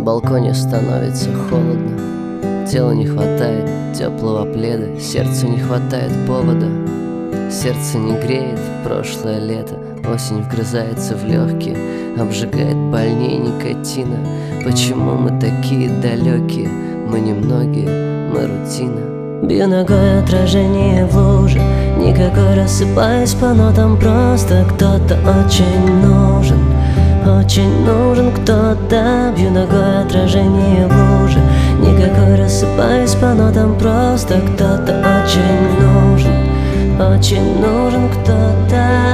балконе становится холодно. Телу не хватает теплого пледа, сердцу не хватает повода. Сердце не греет прошлое лето, осень вгрызается в легкие, обжигает больнее никотина. Почему мы такие далекие? Мы немногие, мы рутина. Бью ногой отражение в луже, никакой рассыпаюсь по нотам, просто кто-то очень нужен. Очень нужен кто-то. Бью ногой отражение в луже, никакой рассыпаюсь по нотам, просто кто-то очень нужен. Очень нужен кто-то.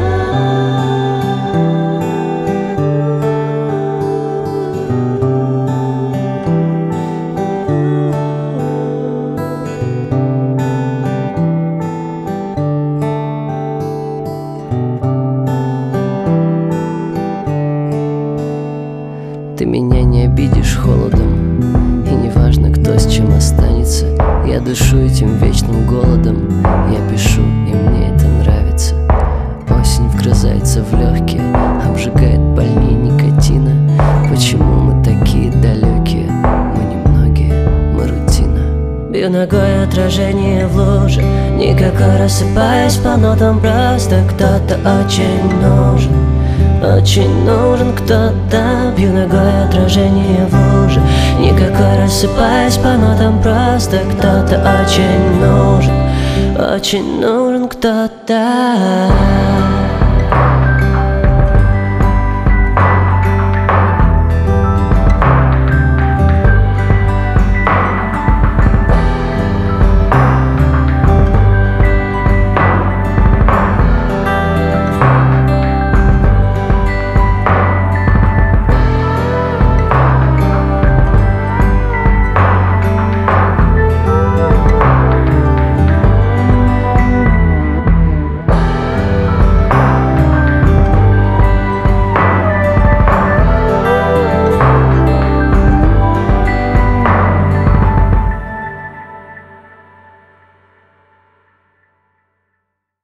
Ты меня не обидишь холодом, и не важно, кто с чем останется. Я дышу этим вечным голодом, я пишу, и мне это нравится. Осень вгрызается в легкие, обжигает больнее никотина. Почему мы такие далекие? Мы немногие, мы рутина. Бью ногой отражение в луже, никакой рассыпаюсь по нотам, просто кто-то очень нужен. Очень нужен кто-то. Бью ногой отражение в луже, никакой рассыпаюсь по нотам, просто кто-то очень нужен. Очень нужен кто-то.